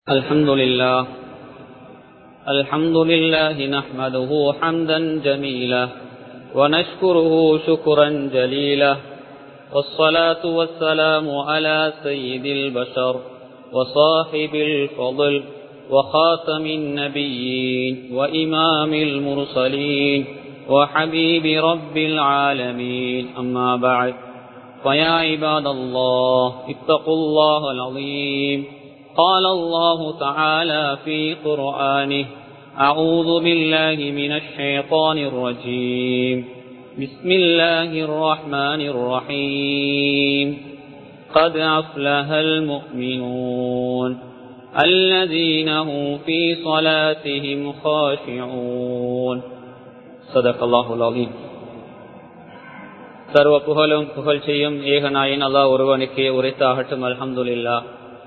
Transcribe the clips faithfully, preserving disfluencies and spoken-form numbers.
الحمد لله الحمد لله نحمده حمدا جميلا ونشكره شكرا جليلا والصلاة والسلام على سيد البشر وصاحب الفضل وخاتم النبيين وإمام المرسلين وحبيب رب العالمين أما بعد فيا عباد الله اتقوا الله العظيم قال الله تعالى في قرآنه أعوذ بالله من الشيطان الرجيم بسم الله الرحمن الرحيم قد أفلح المؤمنون الذين هم في صلاتهم خاشعون صدق الله العظيم. சர்வ புகழும் புகழ்ச்சியும் ஏகநாயன் அல்லாஹ் ஒருவனுக்கே உரைத்தாகட்டும். அல்ஹம்துலில்லாஹ்.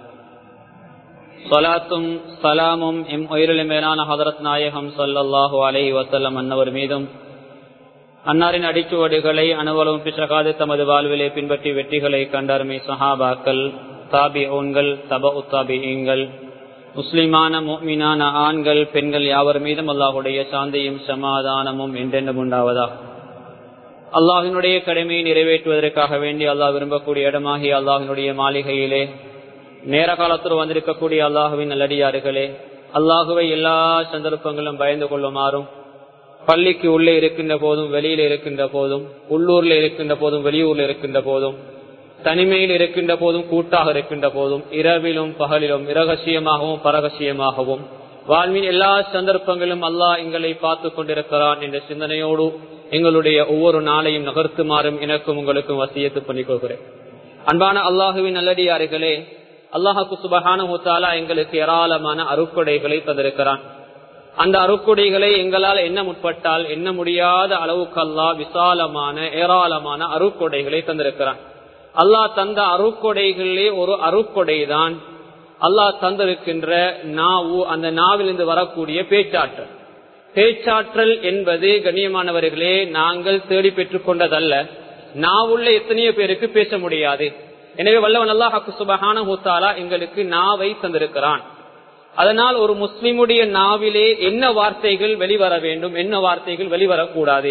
ஸலாத்தும் ஸலாமும் எம் உயிரிலும் மேலான ஹதரத் நாயகம் ஸல்லல்லாஹு அலைஹி வஸல்லம் அன்னவர் மீதும், அன்னாரின் அடிச்சுவடுகளை அனுவலும் பிசகாது தமது வாழ்விலே பின்பற்றி வெற்றிகளை கண்டருமை சஹாபாக்கள், தாபிஊன்கள், தபஉ தாபிஈன்கள், முஸ்லிமான முஃமினான ஆண்கள் பெண்கள் யாவர் மீதும் அல்லாஹுடைய சாந்தியும் சமாதானமும் என்றென்றும் உண்டாவதாக. அல்லாஹினுடைய கடமையை நிறைவேற்றுவதற்காக வேண்டி அல்லாஹ் விரும்பக்கூடிய இடமாகி அல்லாஹினுடைய மாளிகையிலே நேர காலத்தில் வந்திருக்கக்கூடிய அல்லாஹுவின் நல்லடியார்களே, அல்லாஹுவை எல்லா சந்தர்ப்பங்களும் பயந்து கொள்ளுமாறும், பள்ளிக்கு உள்ளே இருக்கின்ற போதும் வெளியில இருக்கின்ற போதும், உள்ளூர்ல இருக்கின்ற போதும் வெளியூர்ல இருக்கின்ற போதும், தனிமையில் இருக்கின்ற போதும் கூட்டாக இருக்கின்ற போதும், இரவிலும் பகலிலும் இரகசியமாகவும் பரகசியமாகவும் வாழ்வின் எல்லா சந்தர்ப்பங்களும் அல்லாஹ் எங்களை பார்த்து கொண்டிருக்கிறான் என்ற சிந்தனையோடு எங்களுடைய ஒவ்வொரு நாளையும் நகர்த்துமாறும் எனக்கும் உங்களுக்கும் வசியத்து பண்ணிக் கொள்கிறேன். அன்பான அல்லாஹுவின் நல்லடியார்களே, அல்லாஹுக்கு சுப்ஹானஹு வ தஆலா எங்களுக்கு ஏராளமான அருட்கொடைகளை தந்திருக்கிறான். அந்த அருட்கொடைகளை எங்களால் எண்ண முற்பட்டால் எண்ண முடியாத அளவுக்கு அல்லாஹ் விசாலமான ஏராளமான அருட்கொடைகளை தந்திருக்கிறான். அல்லாஹ் தந்த அருட்கொடைகளிலே ஒரு அருட்கொடை தான் அல்லாஹ் தந்திருக்கின்ற நாவு, அந்த நாவிலிருந்து வரக்கூடிய பேச்சாற்றல். பேச்சாற்றல் என்பது கண்ணியமானவர்களே நாங்கள் தேடி பெற்றுக் கொண்டதல்ல. நாவுள்ள எத்தனையோ பேருக்கு பேச முடியாது. எனவே வல்லவன் அல்லாஹ் சுப்ஹானஹு வ தஆலா எங்களுக்கு நாவை தந்திருக்கிறான். அதனால் ஒரு முஸ்லிமுடைய நாவிலே என்ன வார்த்தைகள் வெளிவர வேண்டும், என்ன வார்த்தைகள் வெளிவரக்கூடாது,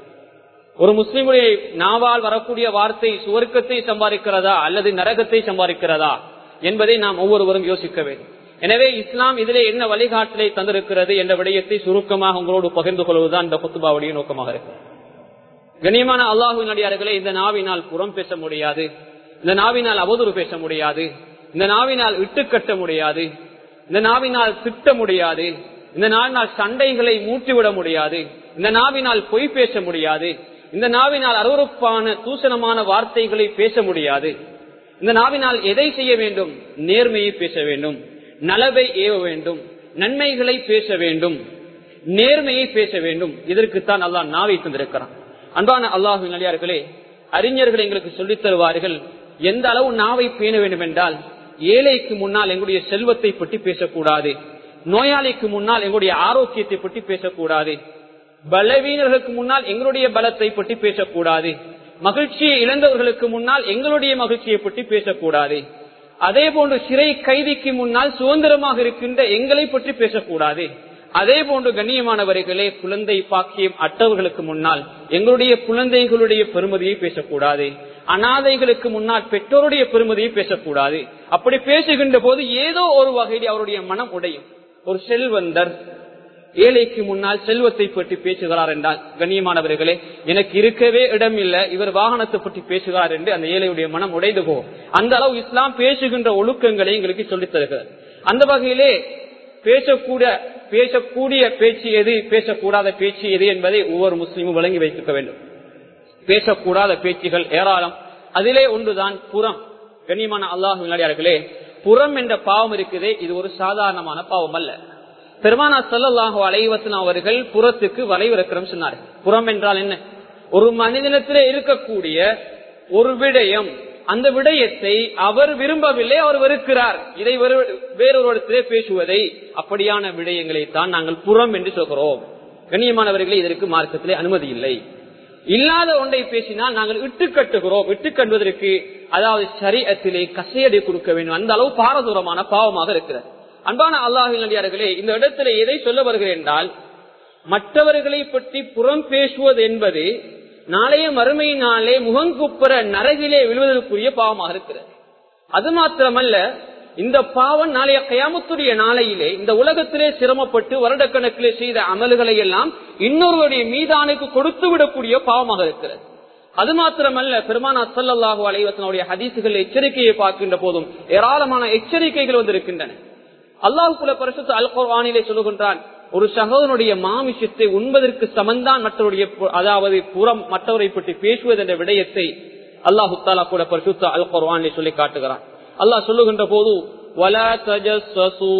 ஒரு முஸ்லிமுடைய நாவால் வரக்கூடிய வார்த்தை சுவர்க்கத்தை சம்பாதிக்கிறதா அல்லது நரகத்தை சம்பாதிக்கிறதா என்பதை நாம் ஒவ்வொருவரும் யோசிக்க வேண்டும். எனவே இஸ்லாம் இதிலே என்ன வழிகாட்டலை தந்திருக்கிறது என்ற விடயத்தை சுருக்கமாக உங்களோடு பகிர்ந்து கொள்வதுதான் இந்த குத்துபாவுடைய நோக்கமாக இருக்கு. கண்ணியமான அல்லாஹ்வின் அடியார்களே, இந்த நாவினால் புறம் பேச முடியாது, இந்த நாவினால் அவதூறு பேச முடியாது, இந்த நாவினால் இட்டுக்கட்ட முடியாது, இந்த நாவினால் திட்ட முடியாது, இந்த நாவினால் சண்டைகளை மூட்டிவிட முடியாது, இந்த நாவினால் பொய் பேச முடியாது, இந்த நாவினால் அருவருப்பான தூசணமான வார்த்தைகளை பேச முடியாது. இந்த நாவினால் எதை செய்ய வேண்டும்? நேர்மையை பேச வேண்டும், நலவை ஏவ வேண்டும், நன்மைகளை பேச வேண்டும், நேர்மையை பேச வேண்டும். இதற்குத்தான் அல்லாஹ் நாவை தந்திருக்கிறான். அன்பான அல்லாஹ்வின் நல்லடியார்களே, அறிஞர்கள் எங்களுக்கு சொல்லித் தருவார்கள், எந்த அளவு நாவை பேண வேண்டும் என்றால், ஏழைக்கு முன்னால் எங்களுடைய செல்வத்தை பற்றி பேசக்கூடாது, நோயாளிக்கு முன்னால் எங்களுடைய ஆரோக்கியத்தை பற்றி பேசக்கூடாது, பலவீனர்களுக்கு முன்னால் எங்களுடைய பலத்தை பற்றி பேசக்கூடாது, மகிழ்ச்சியை இழந்தவர்களுக்கு முன்னால் எங்களுடைய மகிழ்ச்சியை பற்றி பேசக்கூடாது, அதே போன்று சிறை கைதிக்கு முன்னால் சுதந்திரமாக இருக்கின்ற எங்களை பற்றி பேசக்கூடாது. அதே போன்று கண்ணியமானவர்களே, குழந்தை பாக்கியம் அற்றவர்களுக்கு முன்னால் எங்களுடைய குழந்தைகளுடைய பெருமதியை பேசக்கூடாது, அனாதைகளுக்கு முன்னால் பெற்றோருடைய பெருமதியை பேசக்கூடாது. அப்படி பேசுகின்ற போது ஏதோ ஒரு வகையில் அவருடைய மனம் உடையும். ஒரு செல்வந்தர் ஏழைக்கு முன்னால் செல்வத்தை பற்றி பேசுகிறார் என்றால், கண்ணியமானவர்களே, எனக்கு இருக்கவே இடம் இல்லை, இவர் வாகனத்தை பற்றி பேசுகிறார் என்று அந்த ஏழையுடைய மனம் உடைந்து போகும். அந்த அளவு இஸ்லாம் பேசுகின்ற ஒழுக்கங்களை எங்களுக்கு சொல்லித் தருகிறது. அந்த வகையிலே பேசக்கூட பேசக்கூடிய பேச்சு எது, பேசக்கூடாத பேச்சு எது என்பதை ஒவ்வொரு முஸ்லீமும் விளங்கி வைத்திருக்க வேண்டும். பேசக்கூடாத பேச்சுகள் ஏராளம். அதிலே ஒன்றுதான் புறம். கண்ணியமான அல்லாஹ்வின் நல்லடியார்களே, புறம் என்ற பாவம் இருக்குதே, இது ஒரு சாதாரணமான பாவம் அல்ல. பெருமானார் ஸல்லல்லாஹு அலைஹி வஸல்லம் அவர்கள் புறத்துக்கு வரைவிலக்கணம் சொன்னார்கள். புறம் என்றால் என்ன? ஒரு மனிதனத்திலே இருக்கக்கூடிய ஒரு விடயம், அந்த விடயத்தை அவர் விரும்பவில்லை, அவர் வெறுக்கிறார், இதை வேறொருவரிடத்திலே பேசுவதை, அப்படியான விடயங்களை தான் நாங்கள் புறம் என்று சொல்கிறோம். கண்ணியமானவர்களே, இதற்கு மார்க்கத்திலே அனுமதி இல்லை. இல்லாத ஒன்றை பேசினால் நாங்கள் இட்டு கட்டுகிறோம். இட்டு கட்டுவதற்கு அதாவது ஷரீஅத்திலே கசையடை கொடுக்க வேண்டும். அந்த அளவு பாரதூரமான பாவமாக இருக்கிறது. அன்பான அல்லாஹ்வின் நல்லடியார்களே, இந்த இடத்துல எதை சொல்ல வருகிறேன் என்றால், மற்றவர்களை பற்றி புறம் பேசுவது என்பது நாளைய மறுமையினாலே முகங்குப்புற நரகிலே விழுவதற்குரிய பாவமாக இருக்கிறது. அது மாத்திரமல்ல, இந்த பாவம் நாளைய கயாமத்துடைய நாளையிலே இந்த உலகத்திலே சிரமப்பட்டு வருடக்கணக்கிலே செய்த அமல்களை எல்லாம் இன்னொருவருடைய மீதானுக்கு கொடுத்து விடக்கூடிய பாவமாக இருக்கிறது. அது மாத்திரமல்ல, பெருமானார் ஸல்லல்லாஹு அலைஹி வஸல்லம் ஹதீசுகள் எச்சரிக்கையை பார்க்கின்ற போதும் ஏராளமான எச்சரிக்கைகள் வந்திருக்கின்றன. அல்லாஹ் பரிசுத்த அல் குர்ஆனிலே சொல்லுகின்றான், ஒரு சகோதரனுடைய மாமிசத்தை உண்பதற்கு சமந்தான் மற்றவருடைய, அதாவது புறம் மற்றவரை பற்றி பேசுவது என்ற விடயத்தை அல்லாஹு தஆலா கூட பரிசுத்த அல் குர்ஆனிலே சொல்லி காட்டுகிறான். அல்லாஹ் சொல்லுகின்ற போது, வலா தஜஸ்ஸஸூ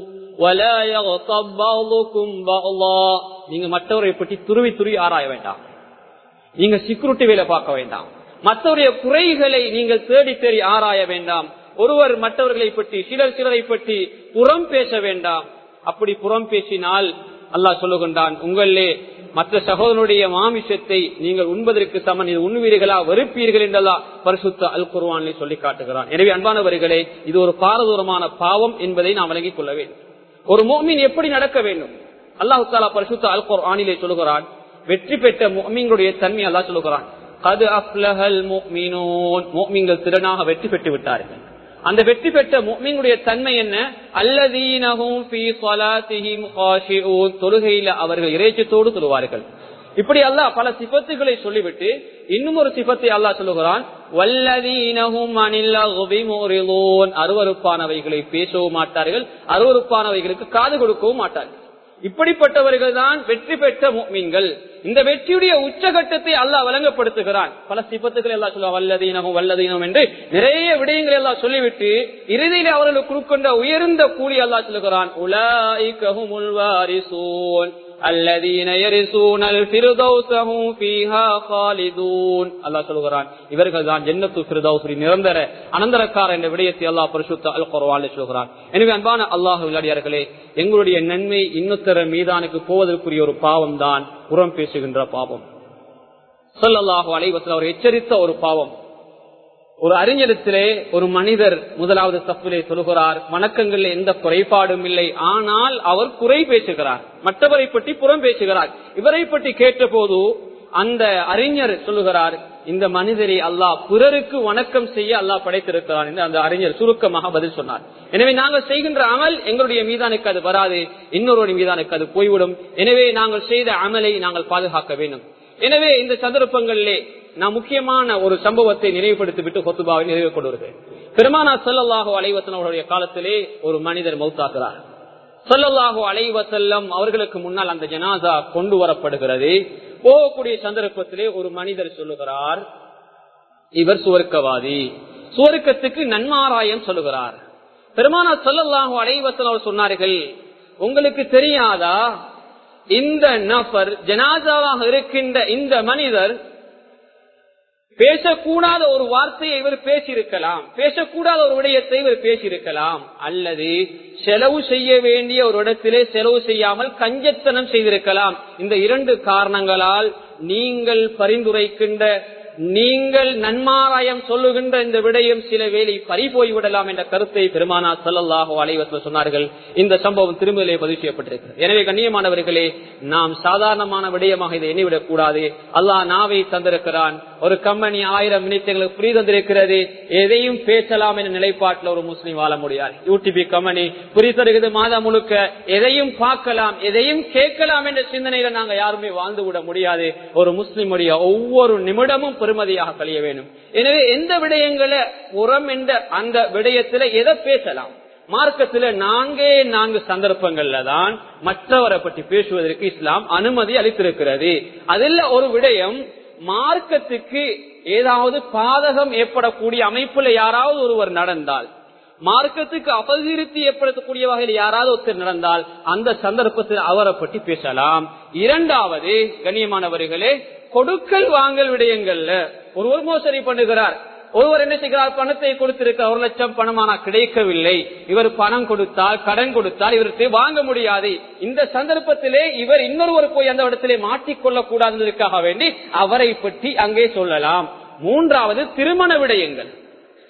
வலா யக்தப் பஅதுக்கும் பஅலா, நீங்க மற்றவரை பற்றி துருவி துருவி ஆராய வேண்டாம், நீங்க செக்யூரிட்டி வேலை பார்க்க வேண்டாம், மற்றவருடைய குறைகளை நீங்கள் தேடி தேடி ஆராய வேண்டாம், ஒருவர் மற்றவர்களை பற்றி சிலர் சிலரை பற்றி புறம் பேச வேண்டாம். அப்படி புறம் பேசினால் அல்லாஹ் சொல்லுகின்றான், உங்களே மற்ற சகோதரனுடைய மாமிசத்தை நீங்கள் உண்பதற்கு சமன், இது உண்ணுவீர்களா வெறுப்பீர்கள் என்றெல்லாம் பரிசுத்த அல் குர்ஆனிலே சொல்லி காட்டுகிறான். எனவே அன்பானவர்களே, இது ஒரு பாரதூரமான பாவம் என்பதை நாம் விளங்கிக் கொள்ள வேண்டும். ஒரு முஃமின் எப்படி நடக்க வேண்டும்? அல்லாஹ் தஆலா பரிசுத்த அல் குர்ஆனிலே சொல்லுகிறான், வெற்றி பெற்ற முஃமின்களுடைய தன்மை அல்லாஹ் சொல்லுகிறான், கத் அஃப்லஹல் முஃமினூன், முஃமின்கள் திறனாக வெற்றி பெற்று விட்டார்கள். அந்த வெற்றி பெற்ற முஃமினுடைய தன்மை என்ன? அல்லதீனஹும் ஃபீ ஸலாத்திஹிம் காஷிஊன், தொழுகையில அவர்கள் இறைச்சத்தோடு தொழுவார்கள். இப்படி அல்லாஹ் பல சிஃபத்துகளை சொல்லிவிட்டு இன்னும் ஒரு சிஃபத்தை அல்லாஹ் சொல்லுகிறான், வல்லதீனஹும் அனில் லக்வி முரிலூன், அருவருப்பானவைகளை பேசவும் மாட்டார்கள், அருவருப்பானவைகளுக்கு காது கொடுக்கவும் மாட்டார்கள். இப்படிப்பட்டவர்கள் தான் வெற்றி பெற்ற முஃமின்கள். இந்த வெற்றியுடைய உச்சகட்டத்தை அல்லாஹ் வழங்கப்படுத்துகிறான். பல சிபத்துக்களை எல்லாம் சொல்லுவான், வல்லதீனஹும் வல்லதீனஹும் என்று நிறைய விடயங்களை எல்லாம் சொல்லிவிட்டு இறுதியில் அவர்களுக்கு கொடுக்கின்ற உயர்ந்த கூலி அல்லாஹ் சொல்லுகிறான், உலாயிக ஹுமுல் வாரிசூன் அல்லதீன யரிசூனல் ஃபிர்தௌஸ ஹும் ஃபீஹா காலிதூன். அல்லாஹ் சொல்கிறான், இவர்கள் தான் ஜன்னத்து ஃபிர்தௌஸ் நிரந்தர அனந்தரக்கார என்ற விடயத்தை அல்லாஹ் பரிசுத்த அல் குர்ஆனில் சொல்கிறான். எனவே அன்பான அல்லாஹ்வின் அடியார்களே, எங்களுடைய நன்மை இன்னொருத்தர மீதானுக்கு போவதற்குரிய ஒரு பாவம் தான் புறம் பேசுகின்ற பாவம். ஸல்லல்லாஹு அலைஹி வஸல்லம் அவர் எச்சரித்த ஒரு பாவம். ஒரு அறிஞரிடத்திலே ஒரு மனிதர் முதலாவது சஃபிலே சொல்கிறார், வணக்கங்களில் எந்த குறைபாடும் இல்லை, ஆனால் அவர் குறை பேசுகிறார், மற்றவரை பற்றி புறம் பேசுகிறார். இவரை பற்றி கேட்ட போது அந்த அறிஞர் சொல்லுகிறார், இந்த மனிதரை அல்லாஹ் பிறருக்கு வணக்கம் செய்ய அல்லாஹ் படைத்திருக்கிறான் என்று அந்த அறிஞர் சுருக்கமாக பதில் சொன்னார். எனவே நாங்கள் செய்கின்ற அமல் எங்களுடைய மீதானுக்கு அது வராது, இன்னொருடைய மீதானுக்கு அது போய்விடும். எனவே நாங்கள் செய்த அமலை நாங்கள் பாதுகாக்க வேண்டும். எனவே இந்த சந்தர்ப்பங்களிலே நான் முக்கியமான ஒரு சம்பவத்தை நினைவுபடுத்திவிட்டு ஹுத்பாவை நிறைவு கொண்டு வருகிறேன். பெருமானார் ஸல்லல்லாஹு அலைஹி வஸல்லம் அவருடைய காலத்திலே ஒரு மனிதர் மௌத்தாகிறார். ஸல்லல்லாஹு அலைஹி வஸல்லம் அவர்களுக்கு முன்னால் அந்த ஜனாசா கொண்டு வரப்படுகிறது. போகக்கூடிய சந்தர்ப்பத்திலே ஒரு மனிதர் சொல்லுகிறார், இவர் சுவர்க்கவாதி, சுவர்க்கத்துக்கு நன்மாராயம் சொல்லுகிறார். பெருமானார் ஸல்லல்லாஹு அலைஹி வஸல்லம் சொன்னார்கள், உங்களுக்கு தெரியாதா, இந்த நபர் ஜனாசாவாக இருக்கின்ற இந்த மனிதர் பேசக்கூடாத ஒரு வார்த்தையை இவர் பேசியிருக்கலாம், பேசக்கூடாத ஒரு விடயத்தை இவர் பேசியிருக்கலாம், அல்லது செலவு செய்ய வேண்டிய ஒரு இடத்திலே செலவு செய்யாமல் கஞ்சத்தனம் செய்திருக்கலாம். இந்த இரண்டு காரணங்களால் நீங்கள் பரிந்துரைக்கின்ற, நீங்கள் நன்மாராயம் சொல்லுகின்ற இந்த விடயம் சில வேளை பறி போய்விடலாம் என்ற கருத்தை பெருமானார் ஸல்லல்லாஹு அலைஹி வஸல்லம் சொன்னார்கள். இந்த சம்பவம் திருமதிலே பதிவு செய்யப்பட்டிருக்கிறது. எனவே கண்ணியமானவர்களே, நாம் சாதாரணமான விடயமாக இதை எண்ணிவிடக் கூடாது. அல்லாஹ் நாவை தந்திருக்கிறான், ஒரு கம்பெனி ஆயிரம் மினிட்டுகளுக்கு புரி தந்திருக்கிறது, எதையும் பேசலாம் என்ற நிலைப்பாட்டில் ஒரு முஸ்லீம் வாழ முடியாது. யூடிபி கம்பெனி புரி தருகிறது, மாதம் முழுக்க எதையும் பார்க்கலாம், எதையும் கேட்கலாம் என்ற சிந்தனையில நாங்க யாருமே வாழ்ந்து விட முடியாது. ஒரு முஸ்லிமுடைய ஒவ்வொரு நிமிடமும் பெருமதியாக கழிய வேண்டும். எனவே எந்த விடயங்களை புறம் என்ற அந்த விடயத்துல எதை பேசலாம், மார்க்கத்துல நான்கே நான்கு சந்தர்ப்பங்கள்ல தான் மற்றவரை பற்றி பேசுவதற்கு இஸ்லாம் அனுமதி அளித்திருக்கிறது. அதில் ஒரு விடயம், மார்க்கத்துக்கு ஏதாவது பாதகம் ஏற்படக்கூடிய அமைப்புல யாராவது ஒருவர் நடந்தால், மார்க்கத்துக்கு அபகீர்த்தி ஏற்படுத்தக்கூடிய வகையில் யாராவது ஒருத்தர் நடந்தால் அந்த சந்தர்ப்பத்தில் அவரை பற்றி பேசலாம். இரண்டாவது, கண்ணியமானவர்களே, கொடுக்கல் வாங்கல் விடயங்கள்ல ஒருவர் மோசடி பண்ணுகிறார், ஒருவர் என்ன செய்கிறார், பணத்தை கொடுத்திருக்க ஒரு லட்சம் பணமானா கிடைக்கவில்லை, இவர் பணம் கொடுத்தால் கடன் கொடுத்தால் இவருக்கு வாங்க முடியாது. இந்த சந்தர்ப்பத்திலே இவர் இன்னொருவர் போய் அந்த இடத்திலே மாட்டிக்கொள்ளக் கூடாததற்காக வேண்டி அவரை பற்றி அங்கே சொல்லலாம். மூன்றாவது, திருமண விடயங்கள்.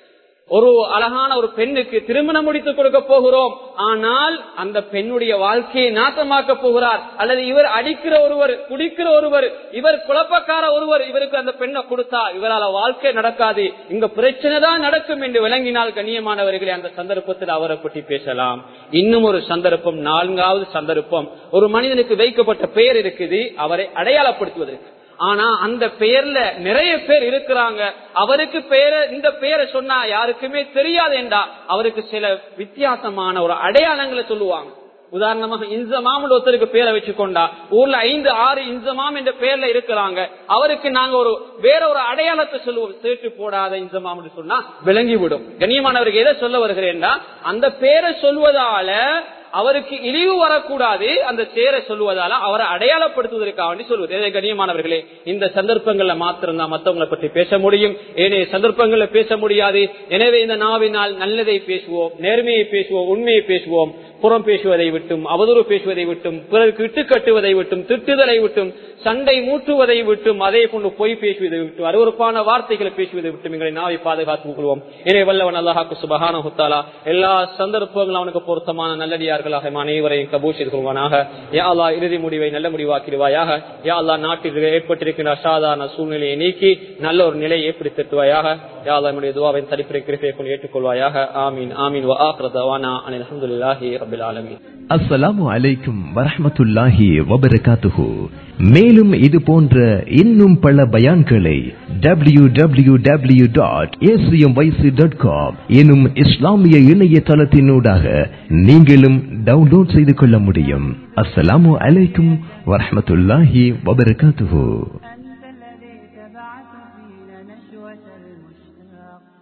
ஒரு அழகான ஒரு பெண்ணுக்கு திருமணம் முடித்து கொடுக்க போகிறோம், ஆனால் அந்த பெண்ணுடைய வாழ்க்கையை நாசமாக்க போகிறார், அல்லது இவர் அடிக்கிற ஒருவர், குடிக்கிற ஒருவர், இவர் குழப்பக்கார ஒருவர் இவருக்கு அந்த பெண்ணை கொடுத்தா இவரால் வாழ்க்கை நடக்காது, இங்க பிரச்சனை தான் நடக்கும் என்று விளங்கினால் கண்ணியமானவர்களே அந்த சந்தர்ப்பத்தில் அவரை பற்றி பேசலாம். இன்னும் ஒரு சந்தர்ப்பம், நான்காவது சந்தர்ப்பம், ஒரு மனிதனுக்கு வைக்கப்பட்ட பெயர் இருக்குது அவரை அடையாளப்படுத்துவதற்கு. ஆனா அந்த பெயர்ல நிறைய பேர் இருக்கிறாங்க, அவருக்கு பெயரை இந்த பெயரை சொன்னா யாருக்குமே தெரியாது என்றா அவருக்கு சில வித்தியாசமான ஒரு அடையாளங்களை சொல்லுவாங்க. உதாரணமாக இன்சமாம் ஒருத்தருக்கு பேரை வச்சுக்கொண்டா ஊர்ல ஐந்து ஆறு இன்சமாம் என்ற பெயர்ல இருக்கிறாங்க, அவருக்கு நாங்க ஒரு வேற ஒரு அடையாளத்தை சொல்லுவோம், சேட்டு போடாத இன்சமாம் சொன்னா விளங்கிவிடும். கண்ணியமானவருக்கு எதை சொல்ல வருகிறேன்னா, அந்த பேரை சொல்வதால அவருக்கு இழிவு வரக்கூடாது, அந்த சேரை சொல்லுவதால அவரை அடையாளப்படுத்துவதற்காக வேண்டி சொல்வது. கண்ணியமானவர்களே இந்த சந்தர்ப்பங்கள்ல மாத்திரம்தான் மற்றவங்களை பற்றி பேச முடியும், ஏனைய சந்தர்ப்பங்கள்ல பேச முடியாது. எனவே இந்த நாவினால் நல்லதை பேசுவோம், நேர்மையை பேசுவோம், உண்மையை பேசுவோம், புறம் பேசுவதை விட்டும், அவதூறு பேசுவதை விட்டும், பிறருக்கு இட்டு கட்டுவதை விட்டும், திட்டுதலை விட்டும், சண்டை மூட்டுவதை விட்டும், அதே போன்று பொய் பேசுவதை விட்டும், அருவருப்பான வார்த்தைகளை பேசுவதை விட்டும் எங்களை நாவை பாதுகாத்துக் கொள்வோம். எனவே வல்லவன் அல்லாஹ் சுப்ஹானஹு வ தஆலா எல்லா சந்தர்ப்பங்களும் அவனுக்கு பொருத்தமான நல்லடியார்களாக அனைவரையும் கபூல் செய்து கொள்வானாக. யா அல்லாஹ் இறுதி முடிவை நல்ல முடிவாக்கிடுவாயாக. யா அல்லாஹ் நாட்டில் ஏற்பட்டிருக்கின்ற அசாதாரண சூழ்நிலையை நீக்கி நல்ல ஒரு நிலையை ஏற்படுத்திடுவாயாக. யா அல்லாஹ் நம்முடைய துஆவை தரிப்பிரை கிருபையை கொண்டு ஏற்றுக்கொள்வாயாக. ஆமீன் ஆமீன். வ ஆகிரு தவானா அனில் ஹம்துலில்லாஹி ரப்பில் ஆலமீன். அஸ்ஸலாமு அலைக்கும் வரஹ்மத்துல்லாஹி வபரகாத்துஹு. மேலும் இது போன்ற இன்னும் பல பயான்களை W W W dot A C M Y C dot com எனும் இஸ்லாமிய இணையதளத்தினூடாக நீங்களும் டவுன்லோட் செய்து கொள்ள முடியும். அஸ்ஸலாமு அலைக்கும் வரஹ்மத்துல்லாஹி வபரகாத்துஹு.